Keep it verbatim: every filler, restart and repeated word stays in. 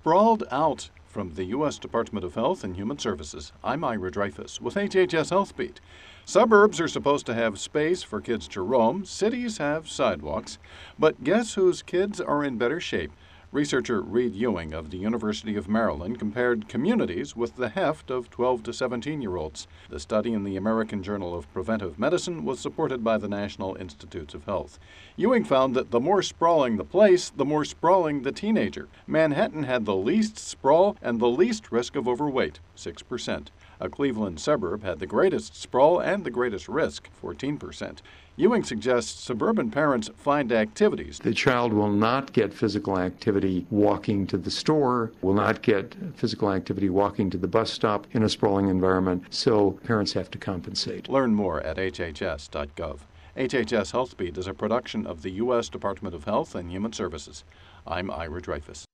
sprawled out from the U S Department of Health and Human Services. I'm Ira Dreyfus with H H S Health Beat. Suburbs are supposed to have space for kids to roam. Cities have sidewalks. But guess whose kids are in better shape? Researcher Reed Ewing of the University of Maryland compared communities with the heft of twelve to seventeen-year-olds. The study in the American Journal of Preventive Medicine was supported by the National Institutes of Health. Ewing found that the more sprawling the place, the more sprawling the teenager. Manhattan had the least sprawl and the least risk of overweight, six percent. A Cleveland suburb had the greatest sprawl and the greatest risk, fourteen percent. Ewing suggests suburban parents find activities. The child will not get physical activity walking to the store, will not get physical activity walking to the bus stop in a sprawling environment, so parents have to compensate. Learn more at H H S dot gov. H H S Health Beat is a production of the U S Department of Health and Human Services. I'm Ira Dreyfus.